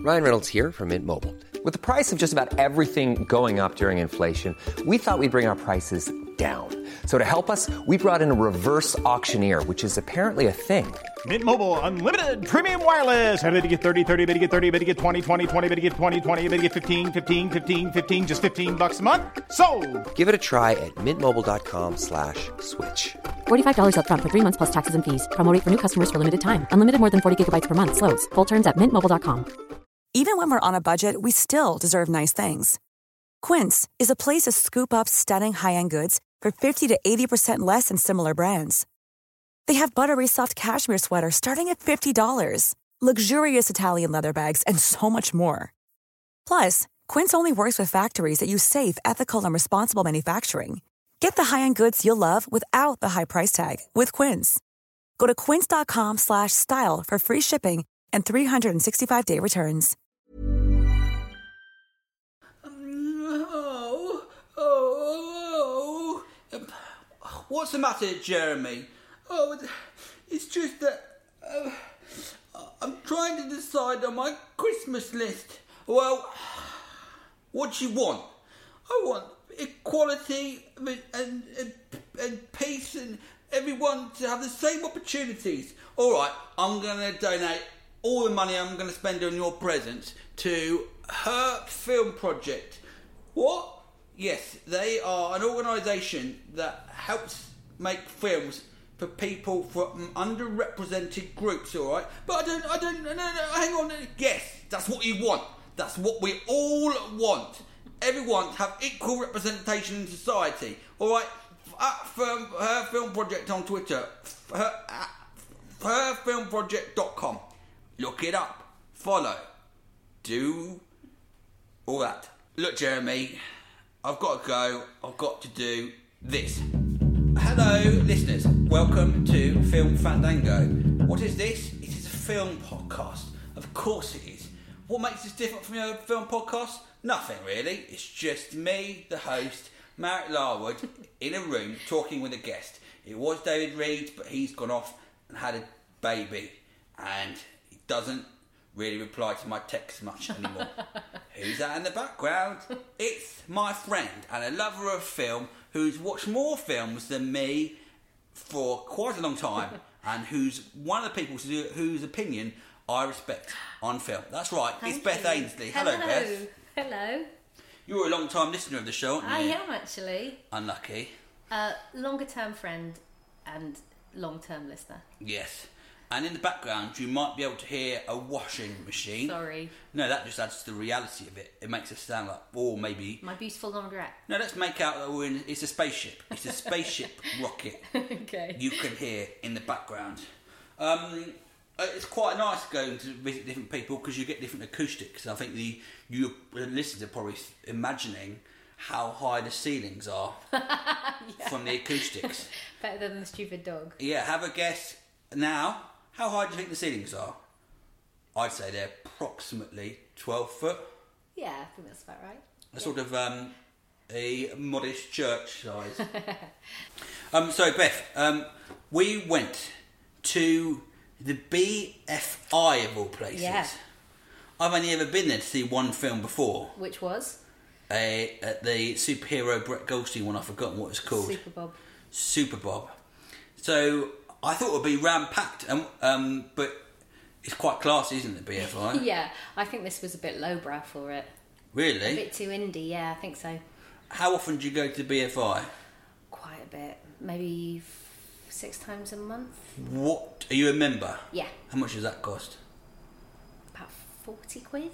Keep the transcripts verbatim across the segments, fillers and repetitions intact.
Ryan Reynolds here from Mint Mobile. With the price of just about everything going up during inflation, we thought we'd bring our prices down. So to help us, we brought in a reverse auctioneer, which is apparently a thing. Mint Mobile Unlimited Premium Wireless. How to get thirty, thirty, how to get thirty, how to get twenty, twenty, twenty, how to get twenty, twenty, how to get fifteen, fifteen, fifteen, fifteen, just fifteen bucks a month? Sold! Give it a try at mintmobile.com slash switch. forty-five dollars up front for three months plus taxes and fees. Promo rate for new customers for limited time. Unlimited more than forty gigabytes per month. Slows full terms at mint mobile dot com. Even when we're on a budget, we still deserve nice things. Quince is a place to scoop up stunning high-end goods for fifty to eighty percent less than similar brands. They have buttery soft cashmere sweaters starting at fifty dollars, luxurious Italian leather bags, and so much more. Plus, Quince only works with factories that use safe, ethical, and responsible manufacturing. Get the high-end goods you'll love without the high price tag with Quince. Go to quince.com slash style for free shipping and three sixty-five day returns. Oh, oh, oh. What's the matter, Jeremy? Oh, it's just that uh, I'm trying to decide on my Christmas list. Well, what do you want? I want equality and, and, and, and peace and everyone to have the same opportunities. All right, I'm going to donate all the money I'm going to spend on your presents to Her Film Project. What? Yes, they are an organisation that helps make films for people from underrepresented groups, all right? But I don't, I don't, no, no, hang on. Yes, that's what you want. That's what we all want. Everyone to have equal representation in society, all right? At film, Her Film Project on Twitter, her, her film project dot com. Look it up, follow, do all that. Look, Jeremy, I've got to go. I've got to do this. Hello, listeners. Welcome to Film Fandango. What is this? It is a film podcast. Of course it is. What makes this different from your film podcast? Nothing, really. It's just me, the host, Marek Larwood, in a room talking with a guest. It was David Reed, but he's gone off and had a baby. And he doesn't really reply to my texts much anymore. Who's that in the background? It's my friend and a lover of film who's watched more films than me for quite a long time and who's one of the people whose opinion I respect on film. That's right, Thank it's Beth you. Ainsley. Hello, Hello, Beth. Hello. You're a long-time listener of the show, aren't you? I am, actually. Unlucky. Uh, longer-term friend and long-term listener. Yes. And in the background, you might be able to hear a washing machine. Sorry. No, that just adds to the reality of it. It makes it sound like, or maybe... My beautiful laundrette. No, let's make out that we're in... It's a spaceship. It's a spaceship rocket. Okay. You can hear in the background. Um, it's quite nice going to visit different people because you get different acoustics. I think the you listeners are probably imagining how high the ceilings are yeah. from the acoustics. Better than the stupid dog. Yeah, have a guess now. How high do you think the ceilings are? I'd say they're approximately twelve foot. Yeah, I think that's about right. A yeah. sort of um, a modest church size. um, so, Beth, um, we went to the B F I of all places. Yeah. I've only ever been there to see one film before. Which was? A, uh, the superhero Brett Goldstein one, I've forgotten what it's called. Super Bob. Super Bob. So... I thought it would be ram-packed, um, um, but it's quite classy, isn't it, B F I? Yeah, I think this was a bit lowbrow for it. Really? A bit too indie, yeah, I think so. How often do you go to B F I? Quite a bit. Maybe f- six times a month. What? Are you a member? Yeah. How much does that cost? About forty quid.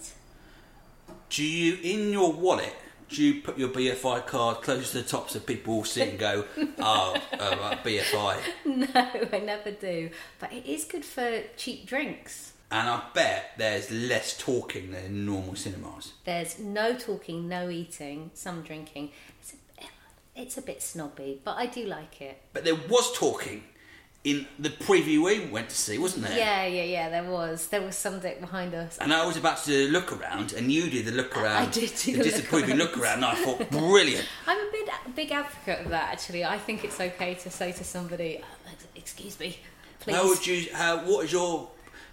Do you, in your wallet, do you put your B F I card close to the top so people will see and go, oh, uh, B F I? No, I never do. But it is good for cheap drinks. And I bet there's less talking than in normal cinemas. There's no talking, no eating, some drinking. It's a, it's a bit snobby, but I do like it. But there was talking in the preview we went to see, wasn't there? Yeah, yeah, yeah, there was. There was some dick behind us. And I was about to look around, and you did the look around. I did do the the disapproving look look around, and I thought, brilliant. I'm a big, big advocate of that, actually. I think it's okay to say to somebody, oh, excuse me, please. How would you, how, what is your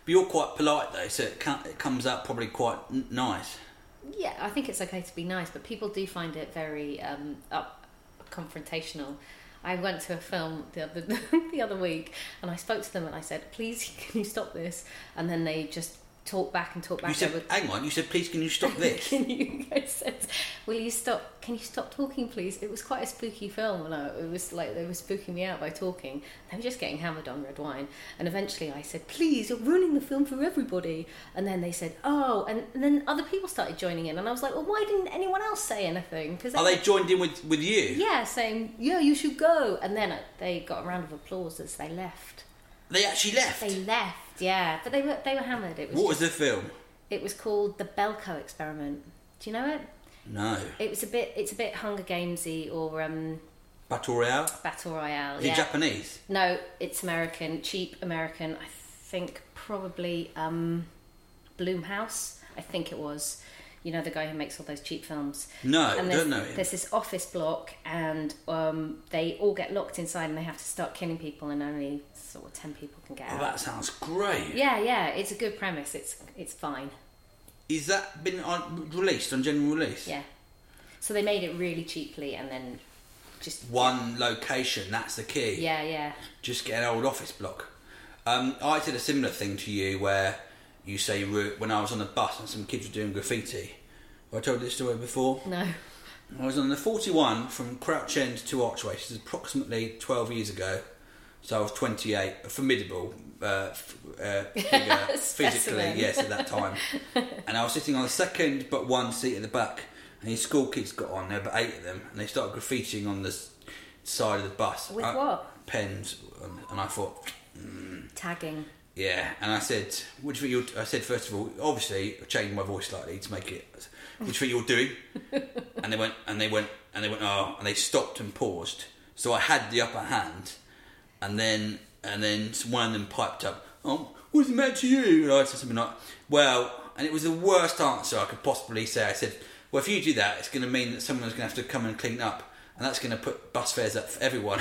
But you're quite polite though, so it, can, it comes out probably quite n- nice. Yeah, I think it's okay to be nice, but people do find it very um, up confrontational. I went to a film the other the other week, and I spoke to them and I said, "Please, can you stop this?" And then they just talk back and talk back. You said, over... "Hang on," you said, "Please, can you stop this?" Can you? I said, "Will you stop? Can you stop talking, please?" It was quite a spooky film, and I, it was like they were spooking me out by talking. They were just getting hammered on red wine, and eventually I said, "Please, you're ruining the film for everybody." And then they said, "Oh," and, and then other people started joining in, and I was like, "Well, why didn't anyone else say anything?" Because are they joined in with with you? Yeah, saying, "Yeah, you should go," and then they got a round of applause as they left. They actually left. They left, yeah, but they were they were hammered. It was what just, was the film? It was called The Belko Experiment. Do you know it? No. It was a bit. It's a bit Hunger Gamesy or um, Battle Royale. Battle Royale. Is yeah. it Japanese? No, it's American. Cheap American. I think probably um, Blumhouse. I think it was. You know, the guy who makes all those cheap films. No, and don't know him. There's this office block, and um, they all get locked inside, and they have to start killing people, and only sort of ten people can get Oh, out. that sounds great. Yeah, yeah. It's a good premise. It's it's fine. Is that been on, released on general release? Yeah. So they made it really cheaply, and then just one location. That's the key. Yeah, yeah. Just get an old office block. Um, I did a similar thing to you, where you say you were, when I was on the bus and some kids were doing graffiti. Have I told this story before? No. I was on the forty-one from Crouch End to Archway, which is approximately twelve years ago. So I was twenty-eight, a formidable uh, f- uh, figure physically, yes, at that time. And I was sitting on the second but one seat at the back, and these school kids got on, there were about eight of them, and they started graffitiing on the s- side of the bus. With I, what? Pens, and, and I thought... Mm, Tagging. yeah, and I said, what do you think you're... I said, first of all, obviously, I changed my voice slightly to make it... What do you think you're doing? And they went, and they went, and they went, oh, and they stopped and paused. So I had the upper hand, and then, and then one of them piped up, oh, what's the matter to you? And I said something like, well, and it was the worst answer I could possibly say. I said, well, if you do that, it's going to mean that someone's going to have to come and clean up, and that's going to put bus fares up for everyone.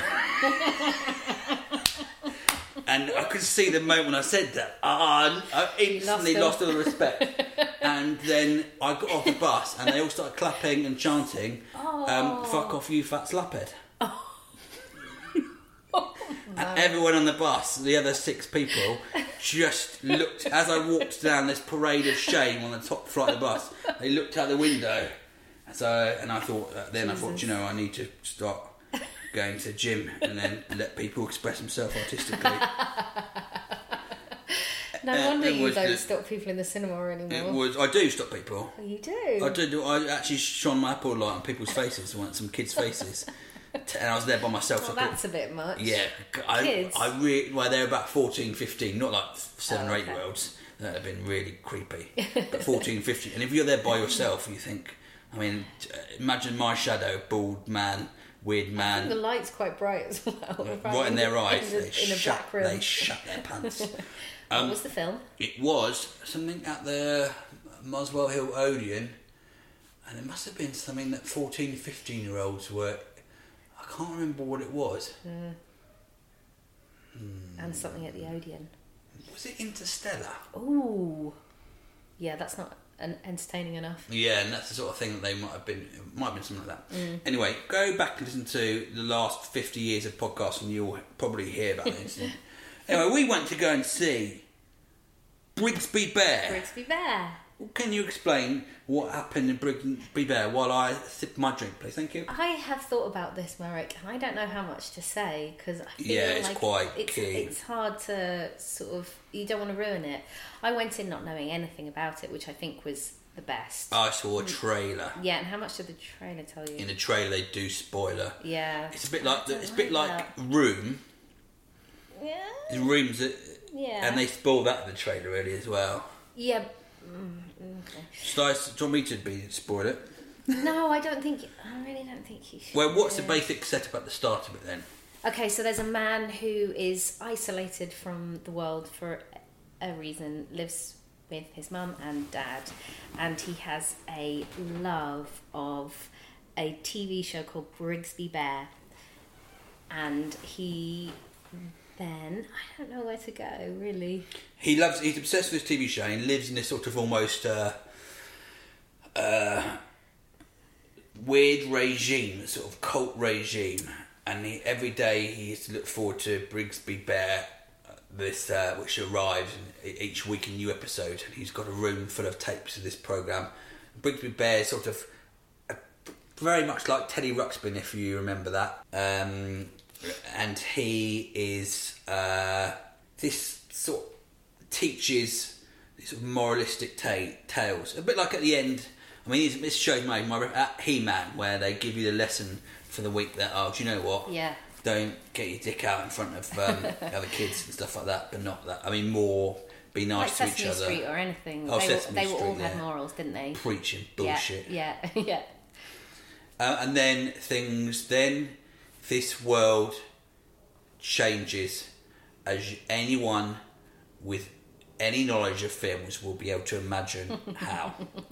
And I could see the moment when I said that, ah, I instantly lost, lost all the respect. And then I got off the bus, and they all started clapping and chanting, um, "Fuck off, you fat slaphead!" Oh. Oh, and everyone on the bus, the other six people, just looked as I walked down this parade of shame on the top flight of the bus. They looked out the window, so and I thought. Uh, then Jesus. I thought, you know, I need to start going to the gym and then let people express themselves artistically. No uh, wonder you don't the, stop people in the cinema anymore. It was. I do stop people. Oh, you do? I do. I actually shone my Apple light on people's faces. I want some kids' faces, and I was there by myself. Well, so I that's a bit much. Yeah, I, kids. I really. Well, they're about fourteen, fifteen, not like seven oh, or eight okay. year olds. That have been really creepy. But fourteen, fifteen, and if you're there by yourself, you think. I mean, imagine my shadow, bald man. Weird man. I think the light's quite bright as well. Right in their eyes. In, the, they, in a shut, black room. they shut their pants. Um, what um, was the film? It was something at the Muswell Hill Odeon, and it must have been something that fourteen, fifteen year olds were. I can't remember what it was. Mm. Mm. And something at the Odeon. Was it Interstellar? Ooh. Yeah, that's not an entertaining enough. Yeah, and that's the sort of thing that they might have been. It might have been something like that. Mm. Anyway, go back and listen to the last fifty years of podcasts, and you'll probably hear about this. Anyway, we went to go and see Brigsby Bear. Brigsby Bear. Can you explain what happened in Brigsby Bear while I sip my drink, please? Thank you. I have thought about this, Merrick, and I don't know how much to say because I feel yeah, it's like quite it's, key. It's hard to sort of. You don't want to ruin it. I went in not knowing anything about it, which I think was the best. I saw a trailer. Yeah, and how much did the trailer tell you? In the trailer, they do spoiler. Yeah, it's a bit like the, it's a bit like, like Room. Yeah. The Rooms that. Yeah. And they spoil that in the trailer really as well. Yeah. Mm, okay. Should I, do you want me to be spoil it? No, I don't think. I really don't think you should. Well, what's the basic setup at the start of it then? Okay, so there's a man who is isolated from the world for a reason, lives with his mum and dad, and he has a love of a T V show called Brigsby Bear, and he then I don't know where to go, really. He loves. He's obsessed with this T V show. And he lives in this sort of almost uh, uh, weird regime, sort of cult regime. And he, every day he used to look forward to Brigsby Bear, uh, this uh, which arrives in, each week in new episodes. And he's got a room full of tapes of this program. Brigsby Bear is sort of uh, very much like Teddy Ruxpin, if you remember that. Um, and he is uh, this sort of teaches these sort of moralistic ta- tales, a bit like at the end. I mean, this show's made my at He-Man, where they give you the lesson for the week that, oh, do you know what? Yeah. Don't get your dick out in front of um, other kids and stuff like that, but not that. I mean, more be nice like to each Sesame other. Street or anything. Oh, they Sesame were, they Street, were all yeah. had morals, didn't they? Preaching bullshit. Yeah, yeah. yeah. Uh, and then things, then this world changes, as anyone with any knowledge of films will be able to imagine how.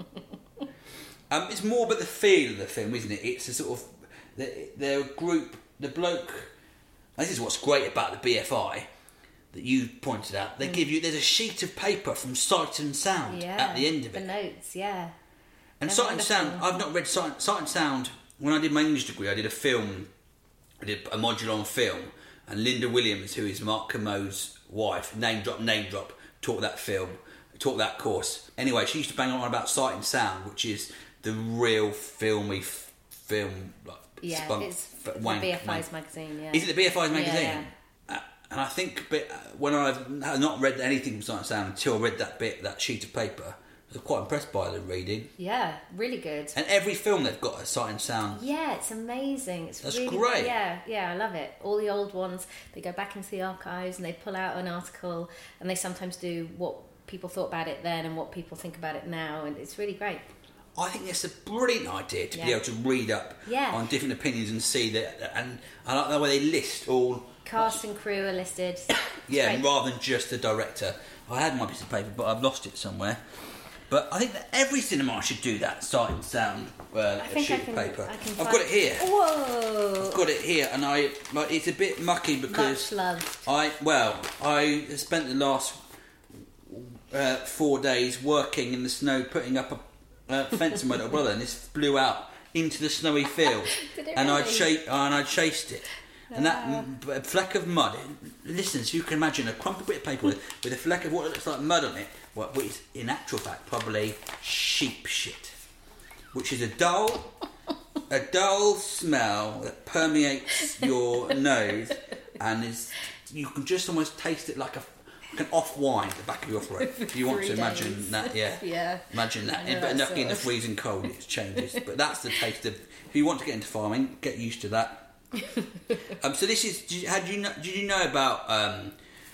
Um, it's more about the feel of the film, isn't it? It's a sort of, they're a group, the bloke, this is what's great about the B F I, that you pointed out, they mm. give you, there's a sheet of paper from Sight and Sound yeah, at the end of the it. The notes, yeah. And Sight and Sound, I've not read Sight, Sight and Sound. When I did my English degree, I did a film, I did a module on film, and Linda Williams, who is Mark Kermode's wife, name drop, name drop, taught that film, taught that course. Anyway, she used to bang on about Sight and Sound, which is the real filmy f- film, like yeah, spunk, it's f- the wank, B F I's wank. magazine. Yeah, is it the B F I's magazine? Yeah, yeah. Uh, and I think, but when I've not read anything from Sight and Sound until I read that bit, that sheet of paper, I was quite impressed by the reading. Yeah, really good. And every film they've got a Sight and Sound. Yeah, it's amazing. It's That's really, great. Yeah, yeah, I love it. All the old ones, they go back into the archives and they pull out an article, and they sometimes do what people thought about it then and what people think about it now, and it's really great. I think it's a brilliant idea to yeah. be able to read up yeah. on different opinions and see that. And I like the way they list all cast and crew are listed. yeah, and rather than just the director. I had my piece of paper, but I've lost it somewhere. But I think that every cinema should do that. Sight and Sound, uh, I think sheet I can, of paper. I can I've find... got it here. Whoa! I've got it here, and I. Like, it's a bit mucky because Much loved. I well, I spent the last uh, four days working in the snow, putting up a uh, fence in my little brother, and this blew out into the snowy field. Did it and really? I cha- and I chased it. And that m- a fleck of mud, listen, so you can imagine a crumpled bit of paper with, with a fleck of what looks like mud on it, what is in actual fact probably sheep shit, which is a dull, a dull smell that permeates your nose, and is you can just almost taste it like a like an off wine at the back of your throat. If you want Three to imagine days. that, yeah, Yeah. imagine that. I know But that in, in the sort of- freezing cold, it changes. But that's the taste of. If you want to get into farming, get used to that. um, so this is. Did you, had you know, did you know about? Um,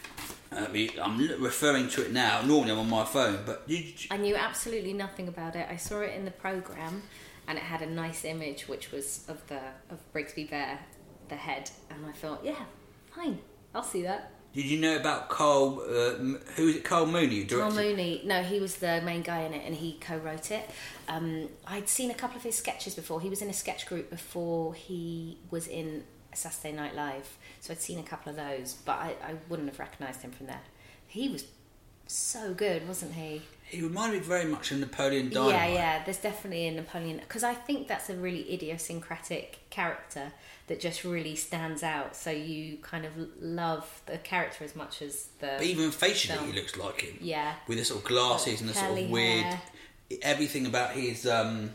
I mean, I'm referring to it now. Normally I'm on my phone, but did you, I knew absolutely nothing about it. I saw it in the programme, and it had a nice image, which was of the of Brigsby Bear, the head, and I thought, yeah, fine, I'll see that. did you know about Carl? Uh, M- who is it? Carl Mooney. Who Carl directed? Mooney, no, he was the main guy in it, and he co-wrote it. Um, I'd seen a couple of his sketches before. He was in a sketch group before he was in Saturday Night Live, so I'd seen a couple of those, but I, I wouldn't have recognised him from there. He was so good, wasn't he? He reminded me very much of Napoleon Dynamite. Yeah, yeah, there's definitely a Napoleon, because I think that's a really idiosyncratic character that just really stands out, so you kind of love the character as much as the But even facially, film. he looks like him. Yeah. With the sort of glasses Oh, and the sort curly of weird. hair. Everything about his. Um,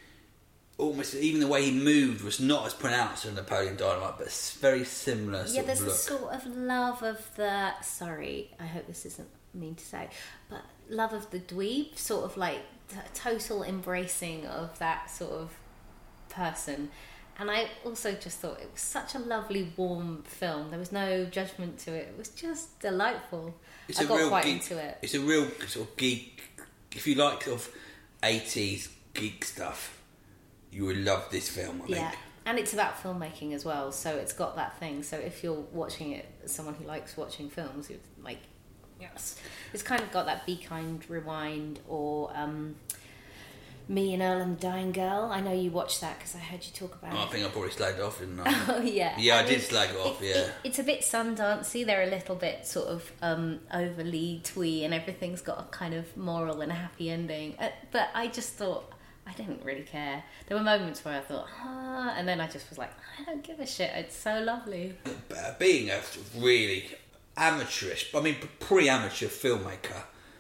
almost even the way he moved was not as pronounced as Napoleon Dynamite, but it's very similar. Sort Yeah, there's of a look. sort of love of the. Sorry, I hope this isn't mean to say, but love of the dweeb, sort of like t- total embracing of that sort of person. And I also just thought it was such a lovely, warm film. There was no judgment to it. It was just delightful. It's I a got real quite geek, into it. It's a real sort of geek. If you like sort of eighties geek stuff, you would love this film. I Yeah, think. and it's about filmmaking as well, so it's got that thing. So if you're watching it as someone who likes watching films, it's like, yes, it's kind of got that Be Kind, Rewind, or um, Me and Earl and the Dying Girl. I know you watched that because I heard you talk about Oh, it. I think I probably slagged it off, didn't I? Oh, yeah. Yeah, I, I did mean, slag it off, it, yeah. It, it's a bit Sundancey. They're a little bit sort of um, overly twee, and everything's got a kind of moral and a happy ending. Uh, but I just thought, I didn't really care. There were moments where I thought, ah, and then I just was like, I don't give a shit. It's so lovely. Uh, Being a really amateurish, I mean, pre-amateur filmmaker,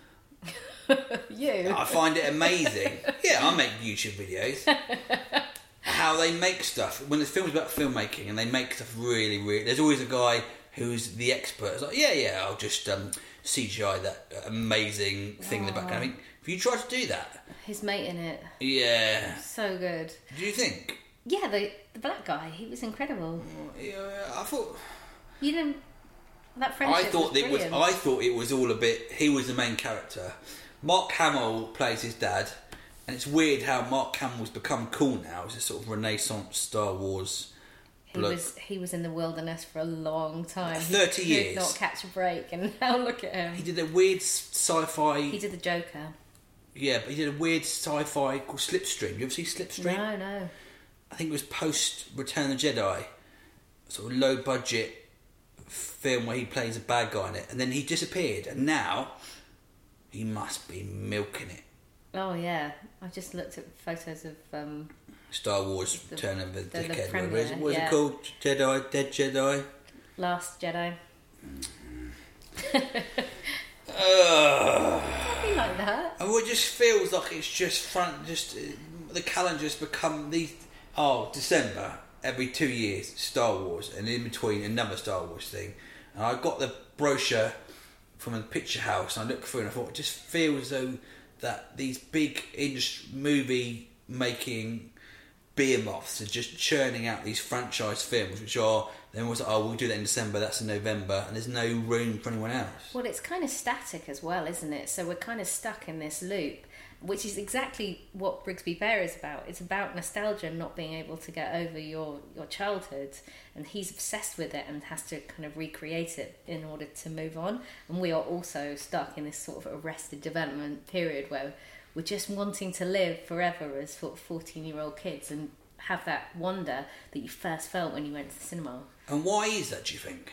You? I find it amazing. Yeah, I make YouTube videos. How they make stuff. When the film's about filmmaking and they make stuff really, really... There's always a guy who's the expert. It's like, yeah, yeah, I'll just um, C G I that amazing thing in the background. I mean, if you try to do that... His mate in it. Yeah. So good. Do you think? Yeah, the, the black guy. He was incredible. Yeah, I thought... You didn't... That I friendship thought was it was. brilliant. I thought it was all a bit. He was the main character. Mark Hamill plays his dad, and it's weird how Mark Hamill's become cool now. He's a sort of Renaissance Star Wars. He bloke. was he was in the wilderness for a long time. thirty he years. Could not catch a break, and now look at him. He did a weird sci-fi. He did the Joker. Yeah, but he did a weird sci-fi called Slipstream. You ever see Slipstream? No, no. I think it was post Return of the Jedi, sort of low budget film where he plays a bad guy in it, and then he disappeared, and now he must be milking it. Oh yeah, I just looked at photos of. Um, Star Wars The- Return of the, the- the Dickhead. premiere, What is it, what is yeah. it called? Jedi, Dead Jedi. Last Jedi. Ugh. Something like that. And it just feels like it's just front. Just uh, the calendar's become these. Oh, December every two years, Star Wars, and in between another Star Wars thing. And I got the brochure from the picture house, and I looked through, and I thought it just feels as though that these big industry movie making behemoths are just churning out these franchise films, which are then was like, oh, we'll do that in December, that's in November, and there's no room for anyone else. Well, it's kind of static as well, isn't it? So we're kind of stuck in this loop, which is exactly what Brigsby Bear is about. It's about nostalgia and not being able to get over your, your childhood, and he's obsessed with it and has to kind of recreate it in order to move on. And we are also stuck in this sort of arrested development period where we're just wanting to live forever as fourteen-year-old kids and have that wonder that you first felt when you went to the cinema. And why is that, do you think?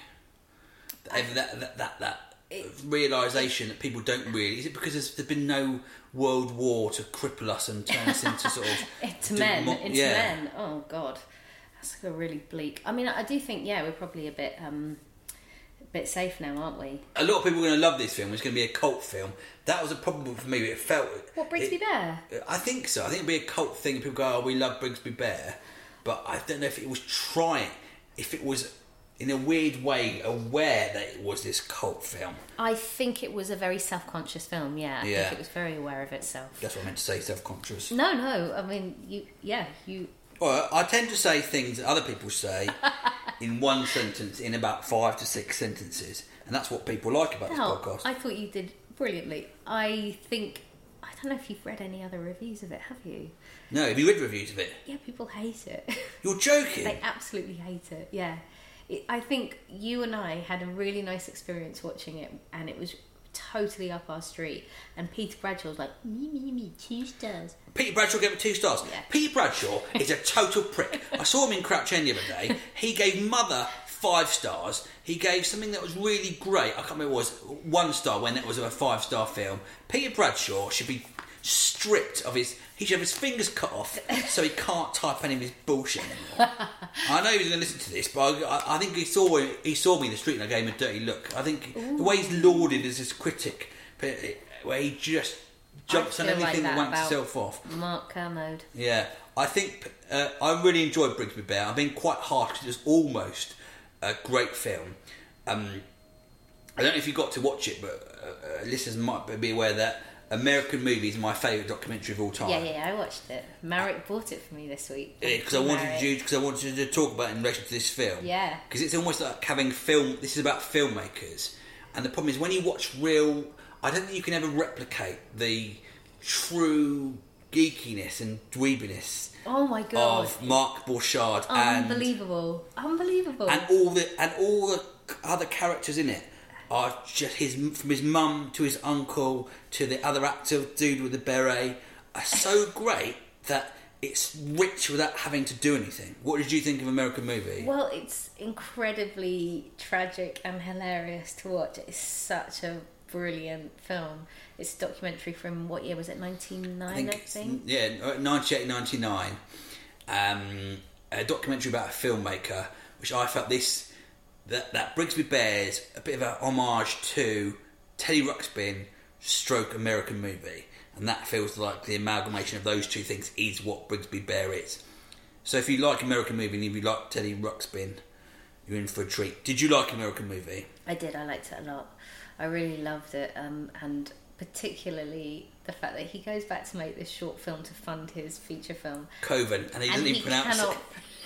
That that that, that, that It- realisation that people don't really... Is it because there's, there's been no world war to cripple us and turn us into sort of... Into men, demo- into yeah. men. Oh God, that's like a really bleak. I mean, I do think yeah, we're probably a bit, um, a bit safe now, aren't we? A lot of people are going to love this film. It's going to be a cult film. That was a problem for me. It felt... What, Brigsby it- Bear? I think so. I think it'd be a cult thing. People go, oh, we love Brigsby Bear. But I don't know if it was trying... If it was, in a weird way, aware that it was this cult film. I think it was a very self-conscious film. Yeah, I Yeah. think it was very aware of itself. That's what I meant to say, self-conscious. No, no. I mean, you. Yeah, you. Well, I tend to say things that other people say in one sentence, in about five to six sentences. And that's what people like about No, this podcast. I thought you did brilliantly. I think. I don't know if you've read any other reviews of it, have you? No, have you read reviews of it? Yeah, people hate it. You're joking. They absolutely hate it, yeah. It, I think you and I had a really nice experience watching it, and it was totally up our street. And Peter Bradshaw was like, me, me, me, two stars. Peter Bradshaw gave it two stars. Yeah. Peter Bradshaw is a total prick. I saw him in Crouch End the other day. He gave Mother five stars. He gave something that was really great. I can't remember what it was. One star when it was a five-star film. Peter Bradshaw should be stripped of his... He should have his fingers cut off so he can't type any of his bullshit anymore. I know he was going to listen to this, but I, I think he saw he saw me in the street and I gave him a dirty look. I think Ooh. the way he's lauded as this critic, where he just jumps on I feel anything like that, that wanks about itself off. Mark Kermode. Yeah, I think uh, I really enjoyed Brigsby Bear. I've been quite harsh because it was almost a great film. Um, I don't know if you got to watch it, but uh, uh, listeners might be aware that American Movie is my favourite documentary of all time. Yeah, yeah, I watched it. Marek bought it for me this week. Because I wanted you, because I wanted to talk about it in relation to this film. Yeah. Because it's almost like having film. This is about filmmakers, and the problem is when you watch real. I don't think you can ever replicate the true geekiness and dweebiness Oh my god! of Mark Borchardt and Unbelievable, unbelievable. and all the and all the other characters in it are just his from his mum to his uncle to the other actor dude with the beret are so great that it's rich without having to do anything. What did you think of American Movie? Well, it's incredibly tragic and hilarious to watch. It's such a brilliant film. It's a documentary from, what year was it, ninety-nine, I think? I think? Yeah, ninety-eight, ninety-nine. Um, a documentary about a filmmaker, which I felt this, that, that Brigsby Bears, a bit of a homage to Teddy Ruxpin stroke American Movie. And that feels like the amalgamation of those two things is what Brigsby Bear is. So if you like American Movie and if you like Teddy Ruxpin, you're in for a treat. Did you like American Movie? I did, I liked it a lot. I really loved it, um, and particularly the fact that he goes back to make this short film to fund his feature film. Coven, and he doesn't even pronounce cannot,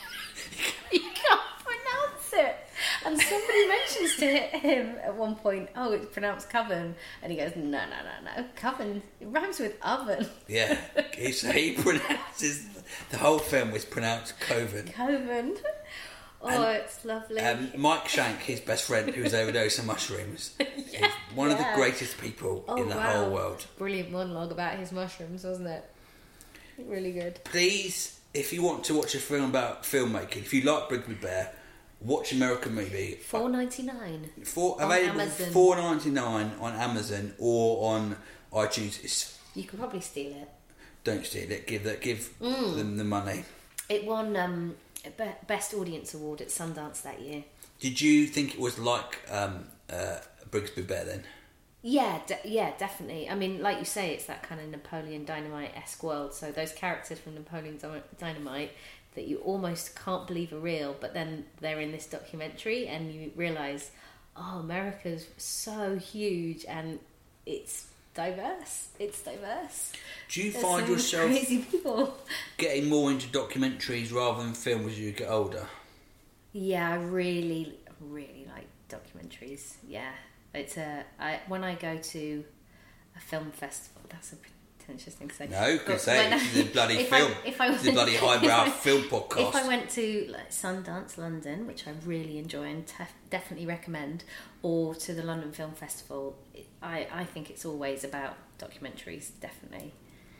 it. He can't pronounce it. And somebody mentions to him at one point, oh, it's pronounced Coven. And he goes, no, no, no, no. Coven, it rhymes with oven. Yeah, so he pronounces, the whole film was pronounced Coven. Coven. Oh, and, it's lovely. Um, Mike Shank, his best friend, who's overdosed on mushrooms, yeah, is one yeah. of the greatest people oh, in the wow. whole world. Brilliant monologue about his mushrooms, wasn't it? Really good. Please, if you want to watch a film about filmmaking, if you like Brigsby Bear, watch American Movie. four ninety-nine For available four ninety-nine on Amazon or on iTunes. It's, you can probably steal it. Don't steal it. Give that. Give mm. them the money. It won um, Best Audience Award at Sundance that year. Did you think it was like um, uh, Brigsby Bear then? Yeah, de- yeah, definitely. I mean, like you say, it's that kind of Napoleon Dynamite-esque world. So those characters from Napoleon Dynamite that you almost can't believe are real, but then they're in this documentary and you realise, oh, America's so huge and it's diverse. It's diverse. Do you There's find some yourself crazy people getting more into documentaries rather than films as you get older? Yeah, I really, really like documentaries. Yeah, it's a I, when I go to a film festival. That's a pretentious thing to say. No, you can say this is a bloody if film. I, if I this is a bloody highbrow film podcast. If I went to like Sundance, London, which I really enjoy and tef- definitely recommend, or to the London Film Festival, it, I I think it's always about documentaries. Definitely.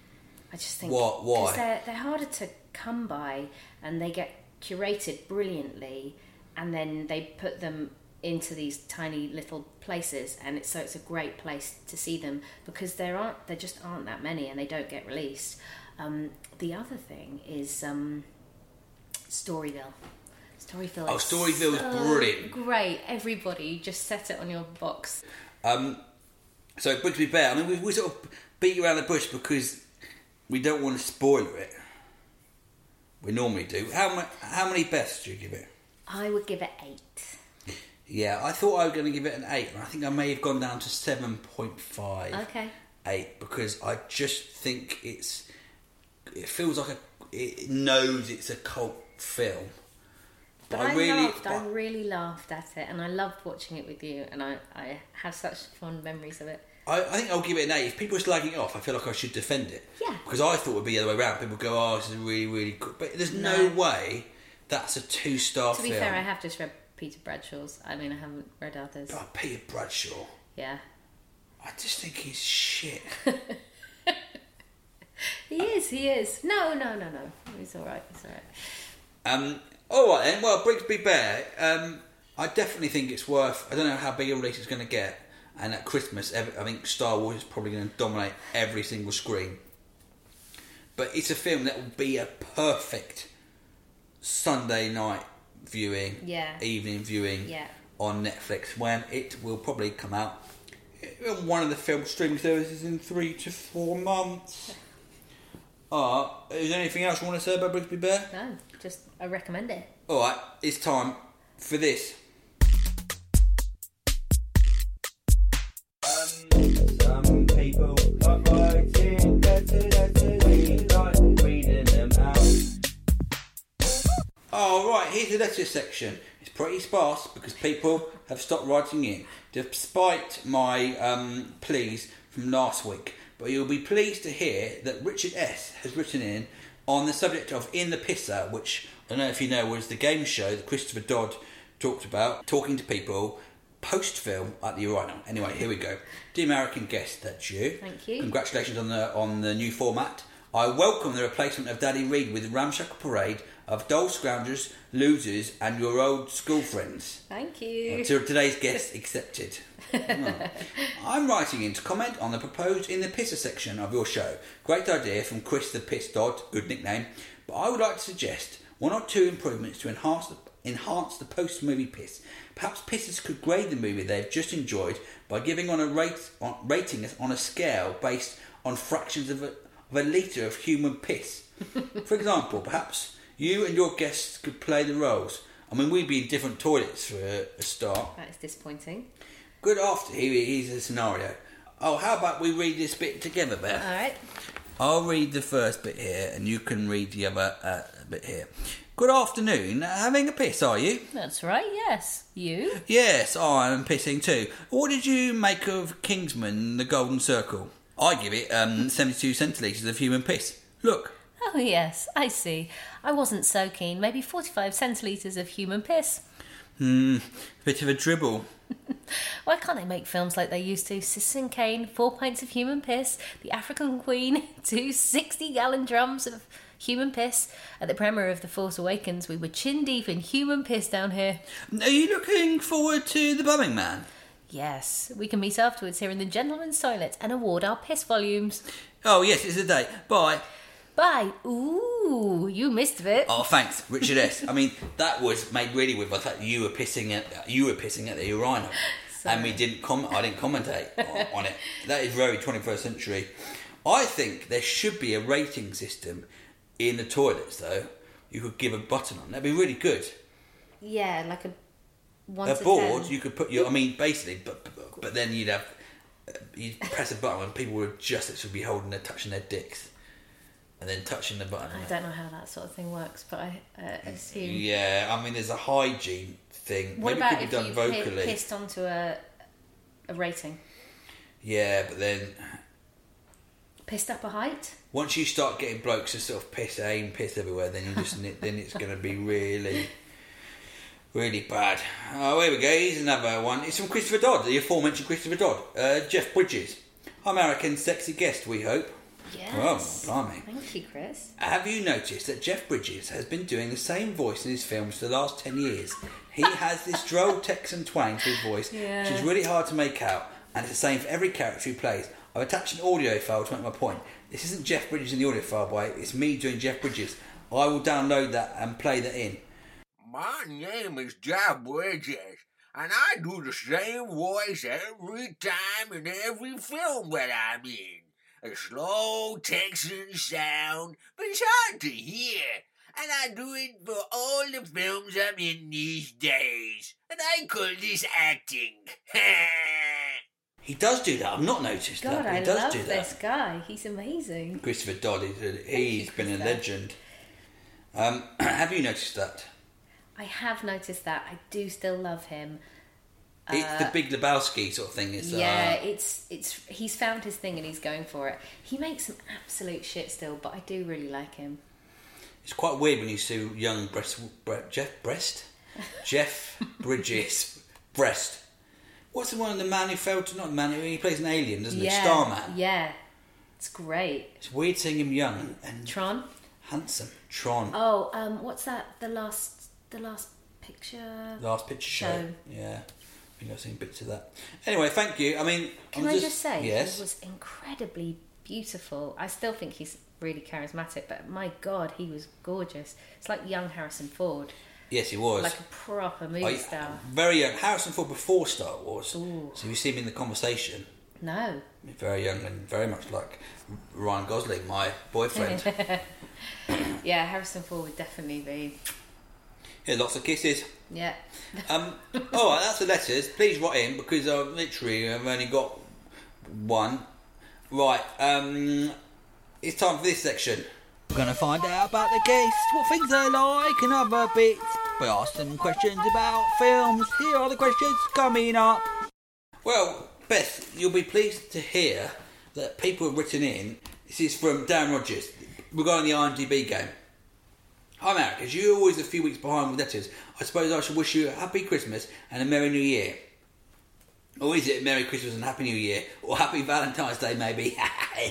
I just think what why because they're they're harder to come by and they get curated brilliantly, and then they put them into these tiny little places, and it's so it's a great place to see them because there aren't there just aren't that many, and they don't get released. Um, the other thing is um, Storyville. Storyville. Oh, is Storyville so is brilliant. Great, everybody just set it on your box. Um, so Brigsby Bear. I mean, we, we sort of beat around the bush because we don't want to spoil it. We normally do. How ma- how many best do you give it? I would give it eight. Yeah, I thought I was going to give it an eight, and I think I may have gone down to seven point five. Okay. Eight, because I just think it's it feels like a it knows it's a cult film. But, but I, I really, laughed. But, I really laughed at it, and I loved watching it with you, and I, I have such fond memories of it. I, I think I'll give it an eight. If people are slagging it off, I feel like I should defend it. Yeah. Because I thought it would be the other way around. People go, "Oh, this is really, really good," but there's no, no way that's a two-star film. To be fair, I have just read Peter Bradshaw's. I mean, I haven't read others. Oh, Peter Bradshaw. Yeah. I just think he's shit. He is, he is. No, no, no, no. He's alright, he's alright. Um, alright then, well, Brigsby Bear, um, I definitely think it's worth, I don't know how big a release it's going to get, and at Christmas, I think Star Wars is probably going to dominate every single screen. But it's a film that will be a perfect Sunday night viewing, yeah. evening viewing yeah. on Netflix, when it will probably come out on one of the film streaming services in three to four months. Uh, is there anything else you want to say about Brigsby Bear? No, just I recommend it. Alright, it's time for this. Um, some people like writing letters, letters, we like reading them out. Oh, right, here's the letters section. It's pretty sparse because people have stopped writing in, despite my um, pleas from last week. But you'll be pleased to hear that Richard S. has written in on the subject of In the Pisser, which, I don't know if you know, was the game show that Christopher Dodd talked about, talking to people post-film at the urinal. Anyway, here we go. Dear American guest, that's you. Thank you. Congratulations on the on the new format. I welcome the replacement of Daddy Reed with a ramshackle parade of dull scroungers, losers, and your old school friends. Thank you. Uh, to today's guest accepted. Oh. I'm writing in to comment on the proposed In the Pisser section of your show. Great idea from Chris the Piss Dodd, good nickname, but I would like to suggest one or two improvements to enhance the, enhance the post-movie piss. Perhaps pissers could grade the movie they've just enjoyed by giving on a rate on, rating it on a scale based on fractions of a, of a litre of human piss. For example, perhaps you and your guests could play the roles. I mean, we'd be in different toilets for a, a start. That is disappointing. Good after. Here, here's a scenario. Oh, how about we read this bit together, Beth? All right. I'll read the first bit here, and you can read the other uh, bit here. Good afternoon. Having a piss, are you? That's right, yes. You? Yes, I'm pissing too. What did you make of Kingsman, The Golden Circle? I give it um, seventy-two centilitres of human piss. Look. Oh, yes, I see. I wasn't so keen. Maybe forty-five centilitres of human piss. Hmm, bit of a dribble. Why can't they make films like they used to? Citizen Kane, four pints of human piss. The African Queen, two sixty-gallon drums of human piss. At the premiere of The Force Awakens, we were chin deep in human piss down here. Are you looking forward to The Bumming Man? Yes, we can meet afterwards here in the gentleman's toilet and award our piss volumes. Oh, yes, it's a date. Bye. Bye. Ooh, you missed a bit. Oh, thanks, Richard S. I mean, that was made really weird by the fact that you were pissing at you were pissing at the urinal, Sorry. and we didn't comment. I didn't commentate on it. That is very twenty-first century. I think there should be a rating system in the toilets, though. You could give a button on. That'd be really good. Yeah, like a one a to board. ten. You could put your. I mean, basically, but but, but then you'd have you'd press a button and people would just actually be holding their touching their dicks. And then touching the button. I don't know how that sort of thing works, but I uh, assume... Yeah, I mean, there's a hygiene thing. What Maybe about it could if be done you vocally. pi- pissed onto a, a rating? Yeah, but then... Pissed up a height? Once you start getting blokes to sort of piss, aim, piss everywhere, then you just then it's going to be really, really bad. Oh, here we go. Here's another one. It's from Christopher Dodd, the aforementioned Christopher Dodd. Uh, Jeff Bridges. American sexy guest, we hope. Yes. Oh, blimey. Thank you, Chris. Have you noticed that Jeff Bridges has been doing the same voice in his films for the last ten years? He has this droll Texan twang to his voice, Yeah. which is really hard to make out, and it's the same for every character he plays. I've attached an audio file to make my point. This isn't Jeff Bridges in the audio file, boy. It's me doing Jeff Bridges. I will download that and play that in. My name is Jeff Bridges, and I do the same voice every time in every film that I'm in. A slow Texan sound, but it's hard to hear. And I do it for all the films I'm in these days. And I call this acting. He does do that. I've not noticed God, that, but I he does love do this that. guy. He's amazing. Christopher Dodd, he's, a, he's you, been a Christopher. legend. Um, have you noticed that? I have noticed that. I do still love him. It's the Big Lebowski sort of thing. It's, Yeah, uh, it's it's he's found his thing and he's going for it. He makes some absolute shit still, but I do really like him. It's quite weird when you see young breast, bre- Jeff Breast, Jeff Bridges Breast. What's the one? The man who failed to not the man who he plays an alien, doesn't yeah, he? Starman. Yeah, it's great. It's weird seeing him young and Tron. handsome. Tron. Oh, um, what's that? The last, the last picture. Last picture show. show. Yeah. I think I've seen bits of that. Anyway, thank you. I mean, Can I'm I just, just say, yes. he was incredibly beautiful. I still think he's really charismatic, but my God, he was gorgeous. It's like young Harrison Ford, Yes, he was. like a proper movie I- star. Very young. Harrison Ford before Star Wars. Ooh. So you see him in The Conversation. No, Very young and very much like Ryan Gosling, my boyfriend. yeah, Harrison Ford would definitely be. Yeah, lots of kisses. Yeah. Um, all right, that's the letters. Please write in because I've literally I've only got one. Right, um, it's time for this section. We're going to find out about the guests, what things they like and other bits. We ask them questions about films. Here are the questions coming up. Well, Beth, you'll be pleased to hear that people have written in. This is from Dan Rogers regarding the I M D B game. Hi Mark, as you're always a few weeks behind with letters, I suppose I should wish you a happy Christmas and a Merry New Year. Or is it Merry Christmas and Happy New Year? Or Happy Valentine's Day maybe?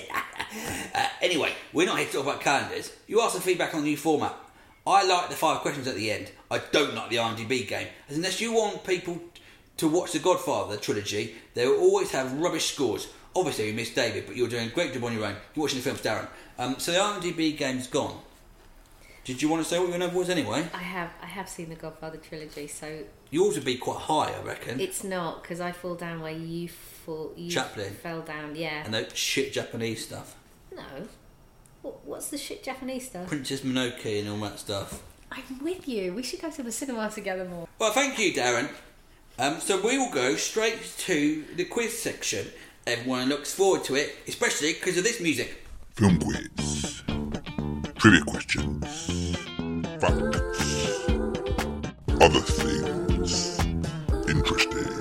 uh, anyway, we're not here to talk about calendars. You asked for feedback on the new format. I like the five questions at the end. I don't like the I M D B game. As unless you want people to watch the Godfather trilogy, they will always have rubbish scores. Obviously, we missed David, but you're doing a great job on your own. You're watching the films, Darren. Um, so the I M D B game's gone. Did you want to say what your number was anyway? I have I have seen the Godfather trilogy, so... Yours would be quite high, I reckon. It's not, because I fall down where you fall... You Chaplin. fell down, yeah. And that shit Japanese stuff. No. What, what's the shit Japanese stuff? Princess Mononoke and all that stuff. I'm with you. We should go to the cinema together more. Well, thank you, Darren. Um, so we will go straight to the quiz section. Everyone looks forward to it, especially because of this music. Film quiz. Trivia questions. Facts. Other things. Interesting.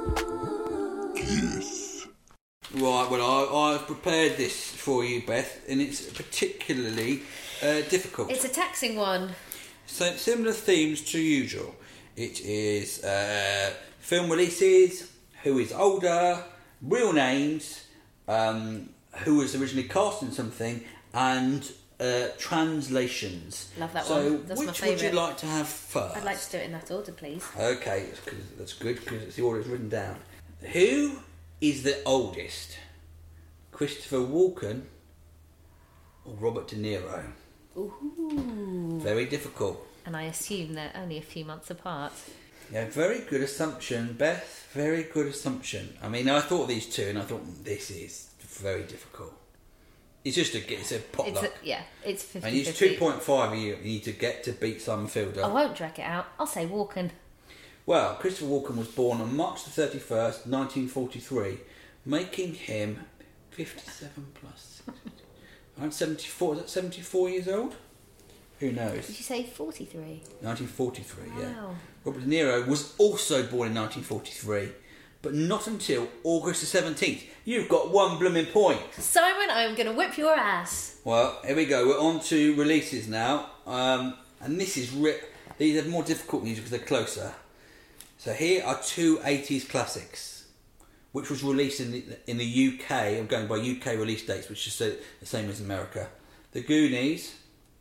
Yes. Right, well, I, I've prepared this for you, Beth, and it's particularly uh, difficult. It's a taxing one. So, similar themes to usual. It is uh, film releases, who is older, real names, um, who was originally cast in something, and uh, translations. Love that so one. That's my which would you favourite. like to have first? I'd like to do it in that order, please. Okay, that's, 'cause that's good because it's the order it's written down. Who is the oldest? Christopher Walken or Robert De Niro? Ooh. Very difficult. And I assume they're only a few months apart. Yeah, very good assumption, Beth. Very good assumption. I mean, I thought of these two and I thought this is very difficult. It's just a it's a potluck. It's a, yeah, it's fifty and it's two point five you need to get to beat Simon Fielder. I won't drag it out. I'll say Walken. Well, Christopher Walken was born on March the thirty-first, nineteen forty-three, making him fifty-seven plus. I'm seventy-four. Is that seventy-four years old? Who knows? Did you say forty-three? nineteen forty-three, Wow. yeah. Robert De Niro was also born in nineteen forty-three, but not until August the seventeenth. You've got one blooming point. Simon, I'm going to whip your ass. Well, here we go. We're on to releases now. Um, and this is... Ri- these are more difficult music because they're closer. So here are two eighties classics, which was released in the, in the U K. I'm going by U K release dates, which is the same as America. The Goonies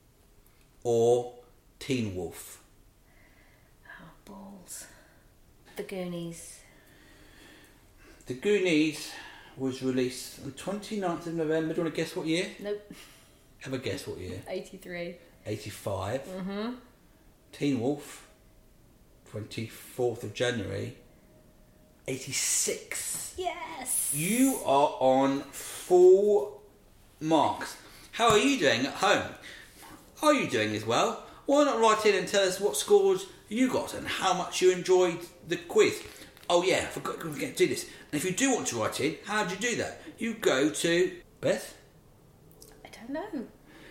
or Teen Wolf. Oh, balls. The Goonies. The Goonies was released on the twenty-ninth of November. Do you want to guess what year? Nope. Have a guess what year? eighty-three. eighty-five. Mm-hmm. Teen Wolf, twenty-fourth of January, eighty-six. Yes! You are on full marks. How are you doing at home? Are you doing as well? Why not write in and tell us what scores you got and how much you enjoyed the quiz? Oh yeah, I forgot to get to do this. And if you do want to write in, how do you do that? You go to... Beth? I don't know.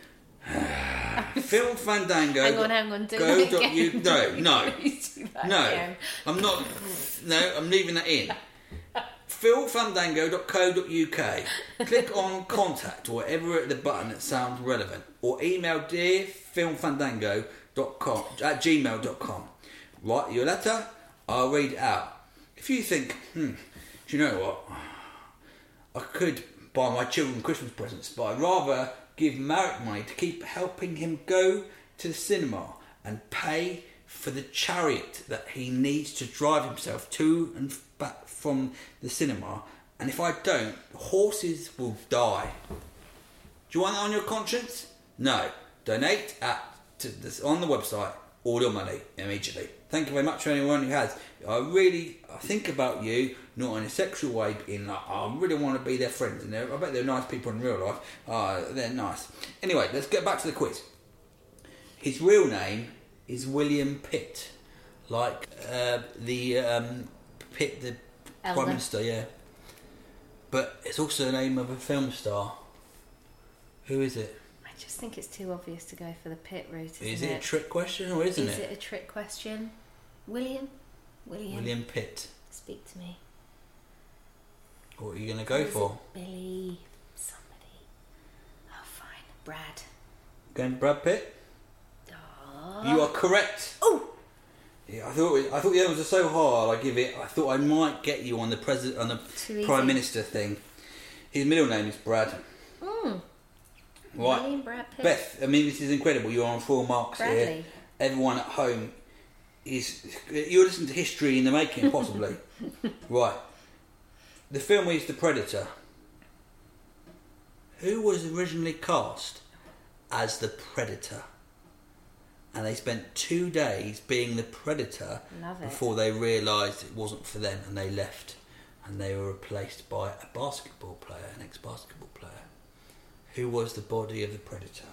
Film Fandango. Hang on, hang on, do go it dot again. you, no, no, Please do that no. again. I'm not. No, I'm leaving that in. film fandango dot co dot uk. Click on contact or whatever at the button that sounds relevant, or email dear film fandango dot com at gmail dot com. Write your letter. I'll read it out. If you think, hmm, do you know what? I could buy my children Christmas presents, but I'd rather give Marek money to keep helping him go to the cinema and pay for the chariot that he needs to drive himself to and back from the cinema. And if I don't, horses will die. Do you want that on your conscience? No. Donate at to this, on the website all your money immediately. Thank you very much for anyone who has. I really I think about you, not in a sexual way, but in like, I really want to be their friends. And I bet they're nice people in real life. Uh, they're nice. Anyway, let's get back to the quiz. His real name is William Pitt, like uh, the um, Pitt, the Elder. Prime Minister, yeah. But it's also the name of a film star. Who is it? I just think it's too obvious to go for the pit route, isn't Is it? it a trick question or isn't Is it? it a trick question? William? William? William Pitt. Speak to me. What are you going to go Or is for? it Billy? Somebody. Oh, fine. Brad. Going Brad Pitt? Oh. You are correct. Oh! Yeah, I thought I thought the others were so hard. I give it. I thought I might get you on the president on the Too easy. prime minister thing. His middle name is Brad. Mm. Right. Really, Brad Pitt? Beth, I mean, this is incredible. You're on full marks Bradley. here. Everyone at home is... You're listening to history in the making, possibly. Right. The film is The Predator. Who was originally cast as the Predator? And they spent two days being the Predator Love it. before they realised it wasn't for them, and they left. And they were replaced by a basketball player, an ex-basketball player. Who was the body of the Predator?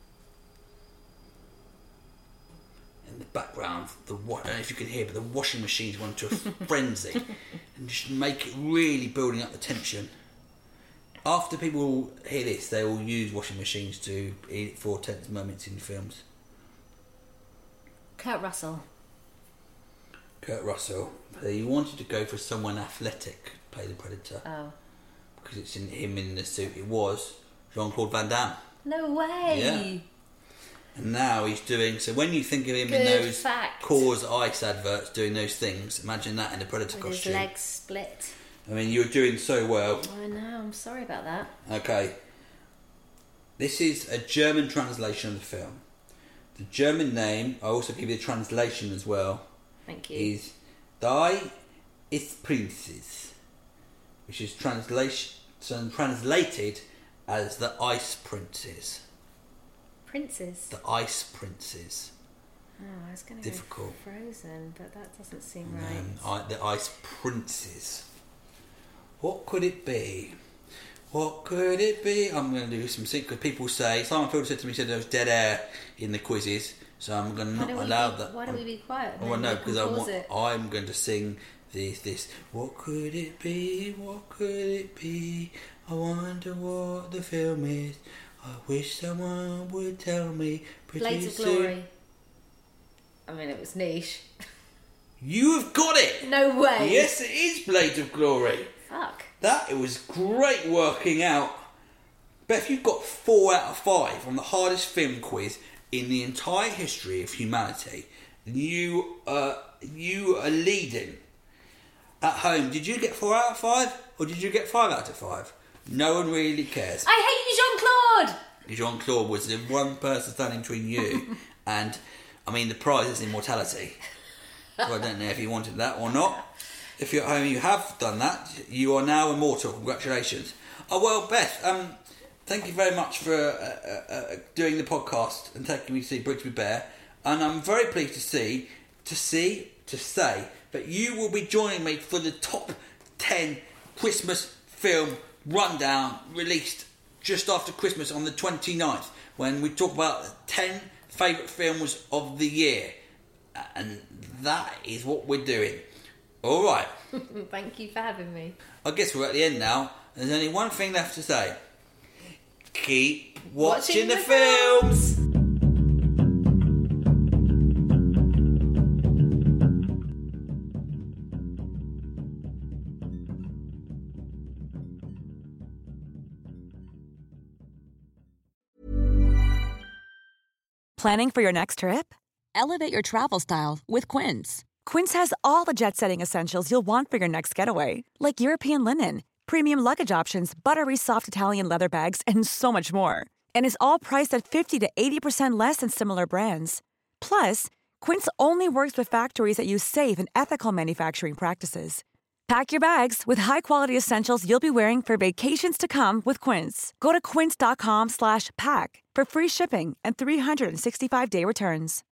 In the background, the wa- I don't know if you can hear, but the washing machines went to a frenzy and just make it really building up the tension. After people hear this, they will use washing machines to edit for tense moments in films. Kurt Russell. Kurt Russell. They wanted to go for someone athletic to play the Predator. Oh. Because it's in him in the suit. It was Jean-Claude Van Damme. No way. Yeah. And now he's doing... So when you think of him Good in those fact. Coors Ice adverts doing those things, imagine that in a Predator With costume. his legs split. I mean, you're doing so well. I know, I'm sorry about that. Okay. This is a German translation of the film. The German name, I also give you the translation as well, Thank you. is Die ist Prinzess, which is translation translated as the Ice Princes. Princes? The Ice Princes. Oh, I was going to Difficult. go Frozen, but that doesn't seem Um, right. I, the Ice Princes. What could it be? What could it be? I'm going to do some because people say Simon Field said to me, he said there was dead air in the quizzes, so I'm going to Why not don't we allow be- that. Why don't we be quiet? and Oh, then no, we because can I pause want. it? I'm going to sing this. This. What could it be? What could it be? I wonder what the film is. I wish someone would tell me. Pretty Blades of soon. Glory. I mean, it was niche. You have got it. No way. Yes, it is Blades of Glory. Fuck. That, it was great working out. Beth, you've got four out of five on the hardest film quiz in the entire history of humanity. You, uh, you are leading. At home, did you get four out of five? Or did you get five out of five? No one really cares. I hate you, Jean-Claude! Jean-Claude was the one person standing between you and, I mean, the prize is immortality. So I don't know if you wanted that or not. If you're at home, you have done that. You are now immortal. Congratulations. Oh, well, Beth, um, thank you very much for uh, uh, uh, doing the podcast and taking me to see Brigsby Bear. And I'm very pleased to see, to see, to say that you will be joining me for the top ten Christmas film rundown released just after Christmas on the twenty-ninth, when we talk about the ten favourite films of the year. And that is what we're doing. All right. Thank you for having me. I guess we're at the end now. There's only one thing left to say. Keep watching, watching the, the films. films. Planning for your next trip? Elevate your travel style with Quince. Quince has all the jet-setting essentials you'll want for your next getaway, like European linen, premium luggage options, buttery soft Italian leather bags, and so much more. And is all priced at fifty to eighty percent less than similar brands. Plus, Quince only works with factories that use safe and ethical manufacturing practices. Pack your bags with high-quality essentials you'll be wearing for vacations to come with Quince. Go to quince.com slash pack for free shipping and three sixty-five day returns.